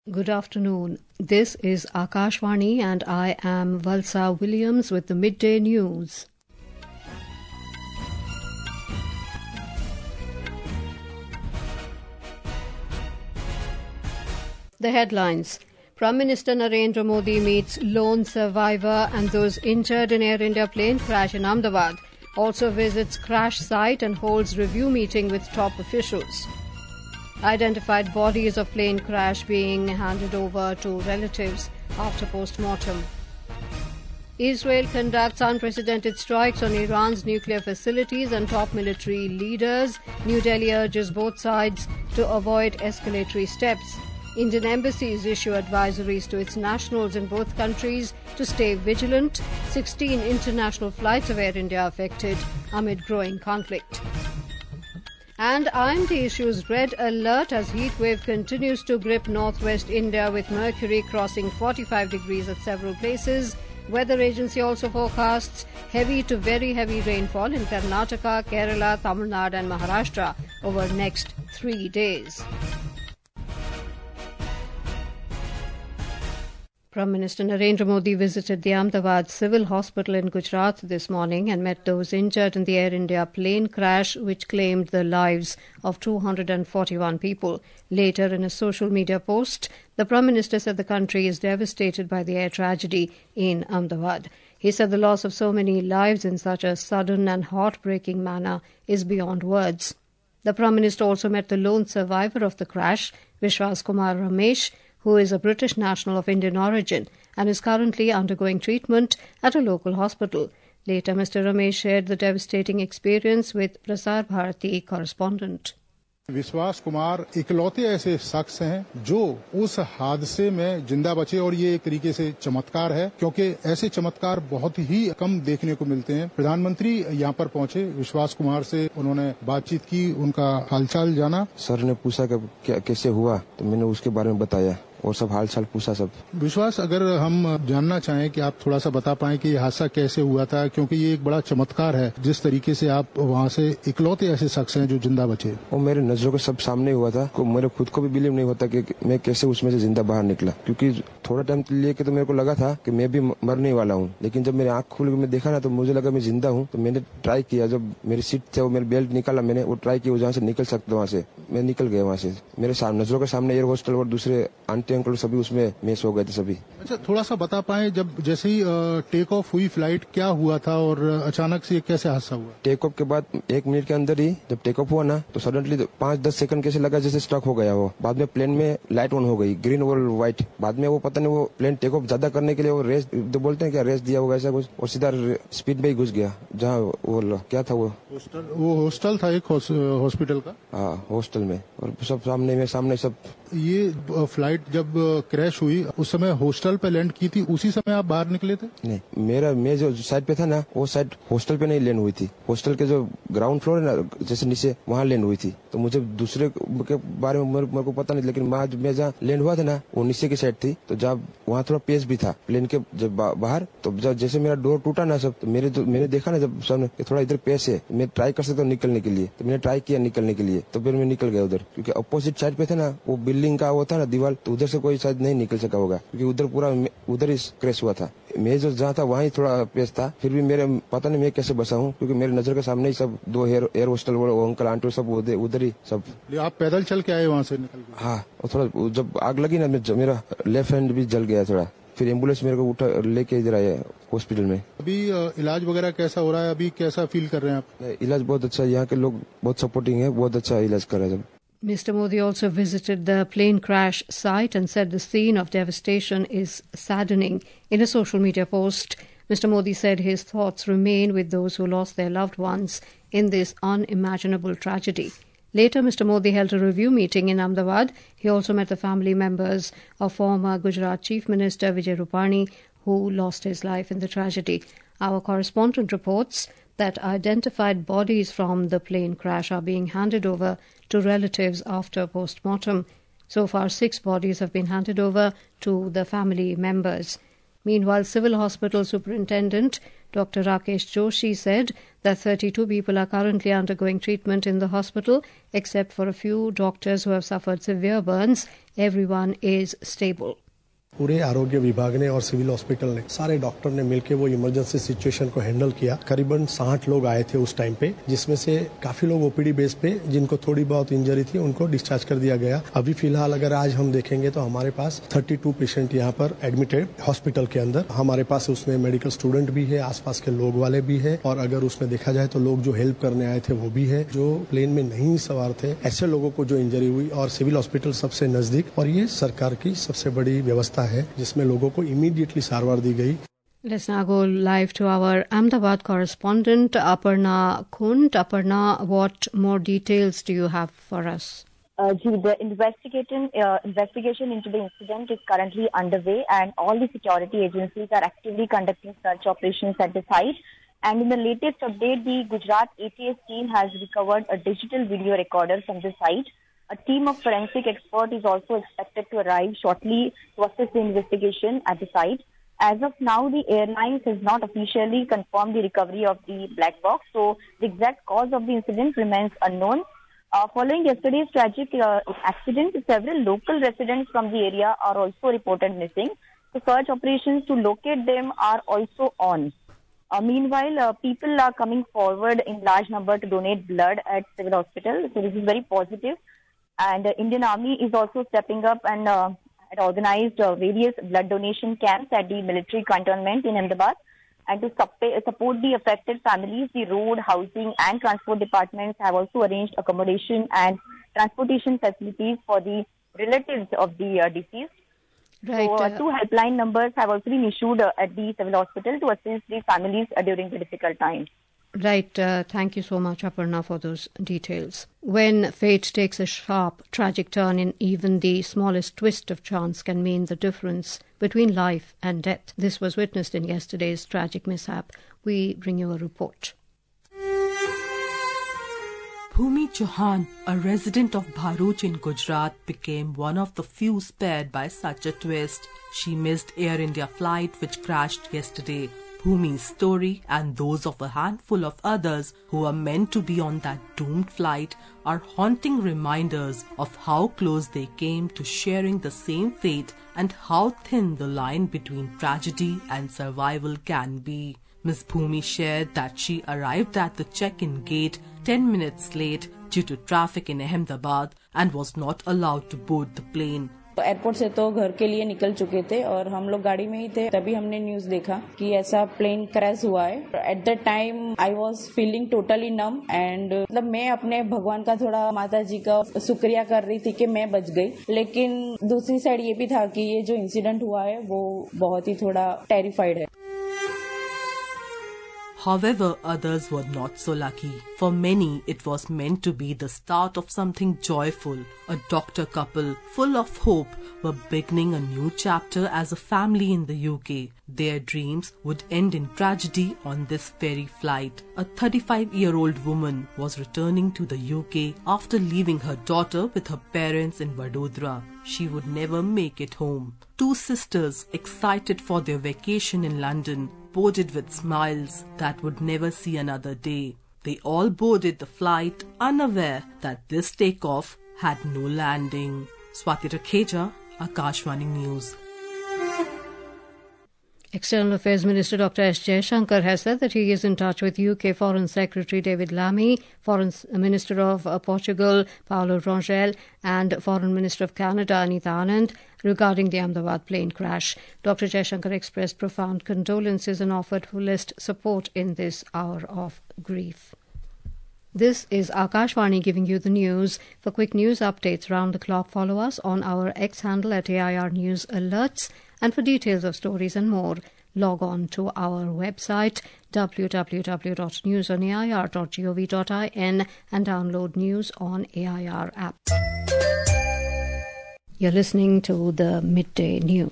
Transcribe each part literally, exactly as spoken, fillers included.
Good afternoon. This is Akashvani and I am Valsa Williams with the Midday News. The headlines. Prime Minister Narendra Modi meets lone survivor and those injured in Air India plane crash in Ahmedabad. Also visits crash site and holds review meeting with top officials. Identified bodies of plane crash being handed over to relatives after post-mortem. Israel conducts unprecedented strikes on Iran's nuclear facilities and top military leaders. New Delhi urges both sides to avoid escalatory steps. Indian embassies issue advisories to its nationals in both countries to stay vigilant. sixteen international flights of Air India affected amid growing conflict. And I M D issues red alert as heat wave continues to grip northwest India with mercury crossing forty-five degrees at several places. Weather agency also forecasts heavy to very heavy rainfall in Karnataka, Kerala, Tamil Nadu and Maharashtra over next three days. Prime Minister Narendra Modi visited the Ahmedabad Civil Hospital in Gujarat this morning and met those injured in the Air India plane crash which claimed the lives of two hundred forty-one people. Later, in a social media post, the Prime Minister said the country is devastated by the air tragedy in Ahmedabad. He said the loss of so many lives in such a sudden and heartbreaking manner is beyond words. The Prime Minister also met the lone survivor of the crash, Vishwas Kumar Ramesh, who is a British national of Indian origin and is currently undergoing treatment at a local hospital. Later, Mister Ramesh shared the devastating experience with Prasar Bharati correspondent. विश्वास कुमार इकलौते ऐसे शख्स हैं जो उस हादसे में जिंदा बचे और ये एक तरीके से चमत्कार है क्योंकि ऐसे चमत्कार बहुत ही कम देखने को मिलते हैं। प्रधानमंत्री यहाँ पर पहुंचे, विश्वास कुमार से उन्होंने बातचीत की, उनका हालचाल जाना। सर ने पूछा कि कैसे हुआ तो मैंने उसके बारे में बताया और सब हाल चाल पूछा सब। विश्वास, अगर हम जानना चाहें कि आप थोड़ा सा बता पाएं कि ये हादसा कैसे हुआ था, क्योंकि ये एक बड़ा चमत्कार है जिस तरीके से आप वहाँ से इकलौते ऐसे शख्स हैं जो जिंदा बचे। वो मेरे नजरों के सब सामने हुआ था, को मेरे खुद को भी बिलीव नहीं होता कि मैं कैसे उसमें से जिंदा बाहर निकला, क्योंकि थोड़ा टाइम लेके तो मेरे को लगा था कि मैं भी मरने वाला हूँ, लेकिन जब मेरी आँख खुल के मैं देखा ना तो मुझे लगा मैं जिंदा हूँ। तो मैंने ट्राई किया, जब मेरी सीट थे वो मेरे बेल्ट निकाला, मैंने वो ट्राई किया जहाँ से निकल सकता वहाँ से, मैं निकल गया वहाँ से। मेरे नजरों के सामने एयर होस्टल और दूसरे आंटी अंकल सभी उसमें मिस हो गए थे सभी। अच्छा, थोड़ा सा बता पाए जब जैसे ही टेक ऑफ हुई फ्लाइट क्या हुआ था और अचानक से कैसे हादसा हुआ? टेक ऑफ के बाद एक मिनट के अंदर ही जब टेक ऑफ हुआ ना तो सडनली पाँच दस सेकंड कैसे लगा जैसे स्टक हो गया वो। बाद में प्लेन में लाइट ऑन हो गई, ग्रीन और व्हाइट। बाद में वो पता नहीं वो प्लेन टेक ऑफ ज्यादा करने के लिए वो रेस तो बोलते हैं क्या, रेस दिया होगा ऐसा कुछ, और सीधा स्पीड में ही घुस गया जहाँ वो क्या था वो हॉस्टल, वो हॉस्टल था एक हॉस्पिटल का। हाँ, हॉस्टल में, और सब सामने में सामने सब। ये फ्लाइट जब क्रैश हुई उस समय हॉस्टल पे लैंड की थी, उसी समय आप बाहर निकले थे? नहीं, मेरा मैं जो साइड पे था ना वो साइड हॉस्टल पे नहीं लैंड हुई थी, हॉस्टल के जो ग्राउंड फ्लोर है ना जैसे नीचे वहाँ लैंड हुई थी। तो मुझे दूसरे के बारे में मेरे को पता नहीं, लेकिन मैं जहाँ लैंड हुआ था ना वो नीचे की साइड थी, तो जब वहाँ थोड़ा पेस भी था प्लेन के जब बाहर, तो जब जैसे मेरा डोर टूटा ना सब, तो मेरे तो मैंने देखा ना जब सामने थोड़ा इधर पेस है, मैं ट्राई कर सकता हूँ निकलने के लिए, तो मैंने ट्राई किया निकलने के लिए, तो फिर मैं निकल गया उधर, क्योंकि अपोजिट साइड पे था ना वो बिल्डिंग का वो था ना दीवार, तो उधर से कोई शायद नहीं निकल सका होगा क्योंकि उधर पूरा उधर ही क्रैश हुआ था। मैं जो जहाँ था वहाँ ही थोड़ा पेस था, फिर भी मेरे पता नहीं मैं कैसे बसा हूँ, क्योंकि मेरे नजर के सामने ही सब दो एयर एयर होस्टल वो अंकल आंटी सब उधर ही सब। आप पैदल चल के आए वहाँ से निकल के? हाँ, और थोड़ा जब आग लगी ना मेरा लेफ्ट हैंड भी जल गया थोड़ा, फिर एम्बुलेंस मेरे को उठा लेके इधर आया हॉस्पिटल में। अभी इलाज वगैरह कैसा हो रहा है, अभी कैसा फील कर रहे हैं आप? इलाज बहुत अच्छा, यहाँ के लोग बहुत सपोर्टिंग है, बहुत अच्छा इलाज कर रहे हैं। Mister Modi also visited the plane crash site and said the scene of devastation is saddening. In a social media post, Mister Modi said his thoughts remain with those who lost their loved ones in this unimaginable tragedy. Later, Mister Modi held a review meeting in Ahmedabad. He also met the family members of former Gujarat Chief Minister Vijay Rupani, who lost his life in the tragedy. Our correspondent reports that identified bodies from the plane crash are being handed over to relatives after post-mortem. So far, six bodies have been handed over to the family members. Meanwhile, Civil Hospital Superintendent Doctor Rakesh Joshi said that thirty-two people are currently undergoing treatment in the hospital, except for a few doctors who have suffered severe burns. Everyone is stable. पूरे आरोग्य विभाग ने और civil hospital ने सारे doctor ने मिलकर वो इमरजेंसी सिचुएशन को हैंडल किया। करीबन साठ लोग आए थे उस टाइम पे, जिसमें से काफी लोग ओपीडी बेस पे जिनको थोड़ी बहुत इंजरी थी उनको डिस्चार्ज कर दिया गया। अभी फिलहाल अगर आज हम देखेंगे तो हमारे पास बत्तीस पेशेंट यहाँ पर एडमिटेड हॉस्पिटल के अंदर। हमारे पास उसमें मेडिकल स्टूडेंट भी है, आसपास के लोग वाले भी है, और अगर उसमें देखा जाए तो लोग जो हेल्प करने आए थे वो भी है। जो प्लेन में नहीं सवार थे ऐसे लोगों को जो इंजरी हुई, और सिविल हॉस्पिटल सबसे नजदीक, और ये सरकार की सबसे बड़ी व्यवस्था है जिसमें लोगों को इमीडिएटली सारवार दी गई। Let's now go live to our Ahmedabad correspondent Aparna Khund. Aparna, what more details do you have for us? Uh, the investigation, uh, investigation into the incident is currently underway, and all the security agencies are actively conducting search operations at the site. And in the latest update, the Gujarat A T S team has recovered a digital video recorder from the site. A team of forensic experts is also expected to arrive shortly to assist the investigation at the site. As of now, the airlines has not officially confirmed the recovery of the black box, so the exact cause of the incident remains unknown. Uh, following yesterday's tragic uh, accident, several local residents from the area are also reported missing. The search operations to locate them are also on. Uh, meanwhile, uh, people are coming forward in large number to donate blood at civil hospital, so this is very positive. And the Indian Army is also stepping up and uh, had organized uh, various blood donation camps at the military cantonment in Ahmedabad. And to sup- support the affected families, the road, housing and transport departments have also arranged accommodation and transportation facilities for the relatives of the uh, deceased. Right. So, uh, uh, two helpline numbers have also been issued uh, at the civil hospital to assist the families uh, during the difficult times. Right. Uh, thank you so much, Aparna, for those details. When fate takes a sharp, tragic turn, in even the smallest twist of chance can mean the difference between life and death. This was witnessed in yesterday's tragic mishap. We bring you a report. Bhumi Chauhan, a resident of Bharuch in Gujarat, became one of the few spared by such a twist. She missed Air India flight which crashed yesterday. Bhumi's story and those of a handful of others who were meant to be on that doomed flight are haunting reminders of how close they came to sharing the same fate and how thin the line between tragedy and survival can be. Miss Bhumi shared that she arrived at the check-in gate ten minutes late due to traffic in Ahmedabad and was not allowed to board the plane. Airport से तो घर के लिए निकल चुके थे और हम लोग गाड़ी में ही थे, तभी हमने न्यूज देखा कि ऐसा प्लेन क्रैश हुआ है. At the time I was feeling totally numb and मतलब मैं अपने भगवान का थोड़ा माता जी का शुक्रिया कर रही थी कि मैं बच गई. लेकिन दूसरी साइड ये भी था कि ये जो इंसिडेंट हुआ है वो बहुत ही थोड़ा टेरिफाइड है. However, others were not so lucky. For many, it was meant to be the start of something joyful. A doctor couple, full of hope, were beginning a new chapter as a family in the U K. Their dreams would end in tragedy on this very flight. A thirty-five-year-old woman was returning to the U K after leaving her daughter with her parents in Vadodara. She would never make it home. Two sisters, excited for their vacation in London, boarded with smiles that would never see another day. They all boarded the flight unaware that this takeoff had no landing. Swati Rakheja, Akashvani News. External Affairs Minister Doctor S. Jaishankar has said that he is in touch with U K Foreign Secretary David Lammy, Foreign Minister of uh, Portugal Paulo Rangel and Foreign Minister of Canada Anita Anand regarding the Ahmedabad plane crash. Doctor Jaishankar expressed profound condolences and offered fullest support in this hour of grief. This is Akashvani giving you the news. For quick news updates round the clock, follow us on our X handle at A I R News Alerts. And for details of stories and more, log on to our website w w w dot news on a i r dot gov dot in and download News on A I R app. You're listening to the Midday News.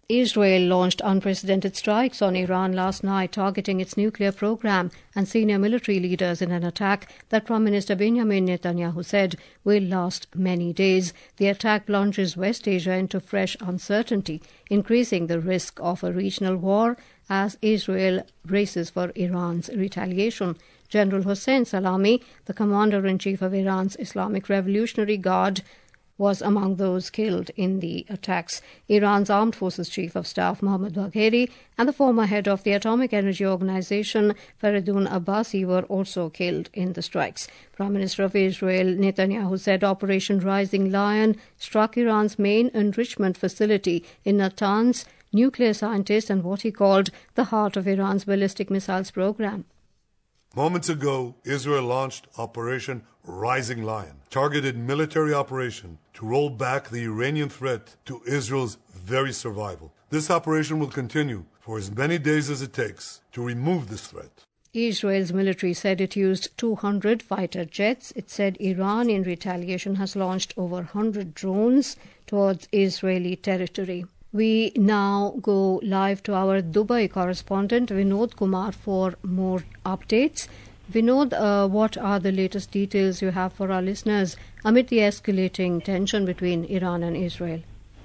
Israel launched unprecedented strikes on Iran last night, targeting its nuclear program and senior military leaders in an attack that Prime Minister Benjamin Netanyahu said will last many days. The attack plunges West Asia into fresh uncertainty, increasing the risk of a regional war as Israel races for Iran's retaliation. General Hossein Salami, the commander-in-chief of Iran's Islamic Revolutionary Guard, was among those killed in the attacks. Iran's Armed Forces Chief of Staff Mohammad Bagheri and the former head of the Atomic Energy Organization Faridun Abbasi were also killed in the strikes. Prime Minister of Israel Netanyahu said Operation Rising Lion struck Iran's main enrichment facility in Natanz, nuclear scientists, and what he called the heart of Iran's ballistic missiles program. Moments ago, Israel launched Operation Rising Lion, targeted military operation to roll back the Iranian threat to Israel's very survival. This operation will continue for as many days as it takes to remove this threat. Israel's military said it used two hundred fighter jets. It said Iran, in retaliation, has launched over one hundred drones towards Israeli territory. We now go live to our Dubai correspondent, Vinod Kumar, for more updates. Vinod, uh, what are the latest details you have for our listeners amid the escalating tension between Iran and Israel?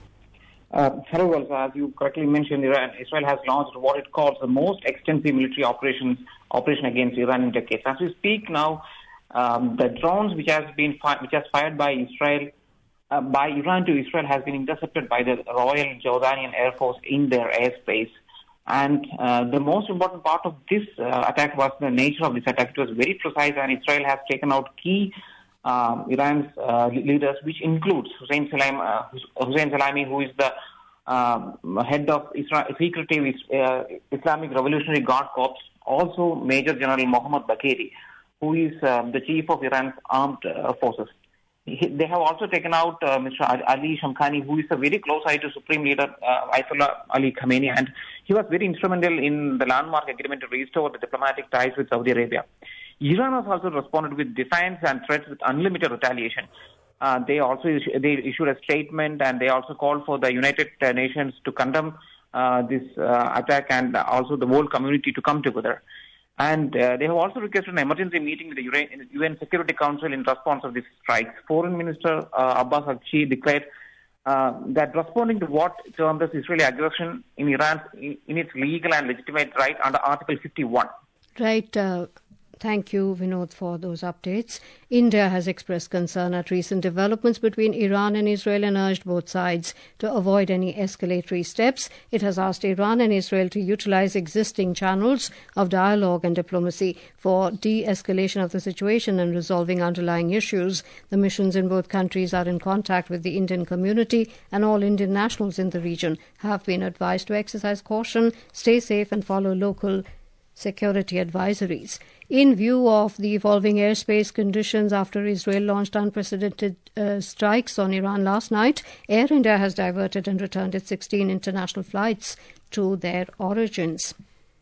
Uh, hello, well, as you correctly mentioned, Iran, Israel has launched what it calls the most extensive military operations operation against Iran in decades. As we speak now, um, the drones which has been fi- which has fired by Israel uh, by Iran to Israel has been intercepted by the Royal Jordanian Air Force in their airspace. And uh, the most important part of this uh, attack was the nature of this attack. It was very precise, and Israel has taken out key um, Iran's uh, leaders, which includes Hussein Salami, uh, Hussein Salami, who is the uh, head of Isra- secretive uh, Islamic Revolutionary Guard Corps, also Major General Mohammad Bagheri, who is uh, the chief of Iran's armed uh, forces. He, they have also taken out uh, Mister Ali Shamkhani, who is a very close eye to Supreme Leader uh, Ayatollah Ali Khamenei, and he was very instrumental in the landmark agreement to restore the diplomatic ties with Saudi Arabia. Iran has also responded with defiance and threats with unlimited retaliation. Uh, they also issu- they issued a statement, and they also called for the United Nations to condemn uh, this uh, attack, and also the whole community to come together. And uh, they have also requested an emergency meeting with the U N Security Council in response to these strikes. Foreign Minister uh, Abbas Araghchi declared uh, that responding to what termed as Israeli aggression in Iran in, in its legal and legitimate right under Article fifty-one. Right. Uh, thank you, Vinod, for those updates. India has expressed concern at recent developments between Iran and Israel and urged both sides to avoid any escalatory steps. It has asked Iran and Israel to utilize existing channels of dialogue and diplomacy for de-escalation of the situation and resolving underlying issues. The missions in both countries are in contact with the Indian community, and all Indian nationals in the region have been advised to exercise caution, stay safe, and follow local security advisories. In view of the evolving airspace conditions after Israel launched unprecedented uh, strikes on Iran last night, Air India has diverted and returned its sixteen international flights to their origins.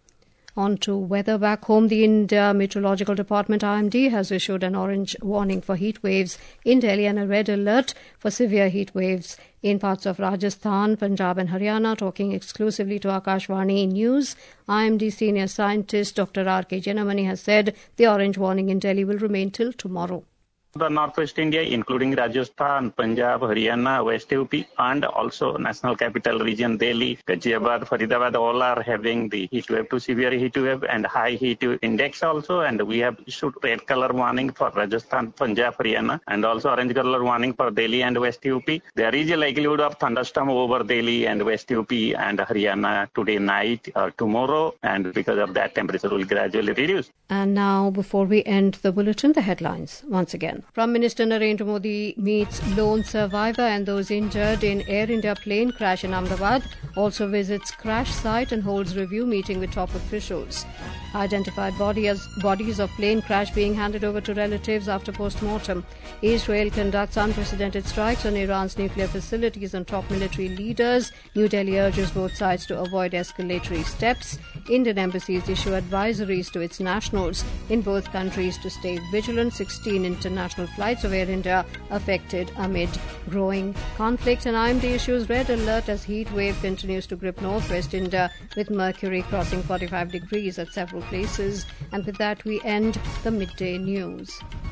On to weather back home. The India Meteorological Department, I M D, has issued an orange warning for heat waves in Delhi and a red alert for severe heat waves in parts of Rajasthan, Punjab and Haryana. Talking exclusively to Akashvani News, I M D senior scientist Doctor R K Jenamani has said the orange warning in Delhi will remain till tomorrow. The Northwest India, including Rajasthan, Punjab, Haryana, West U P, and also National Capital Region, Delhi, Ghaziabad, Faridabad, all are having the heat wave to severe heat wave and high heat index also. And we have issued red color warning for Rajasthan, Punjab, Haryana, and also orange color warning for Delhi and West U P. There is a likelihood of thunderstorm over Delhi and West U P and Haryana today night or tomorrow, and because of that, temperature will gradually reduce. And now, before we end the bulletin, the headlines once again. Prime Minister Narendra Modi meets lone survivor and those injured in Air India plane crash in Ahmedabad, also visits crash site and holds review meeting with top officials. Identified body as bodies of plane crash being handed over to relatives after post-mortem. Israel conducts unprecedented strikes on Iran's nuclear facilities and top military leaders. New Delhi urges both sides to avoid escalatory steps. Indian embassies issue advisories to its nationals in both countries to stay vigilant. sixteen international flights of Air India affected amid growing conflict. And I M D issues red alert as heat wave continues to grip northwest India, with mercury crossing forty-five degrees at several places. And with that, we end the midday news.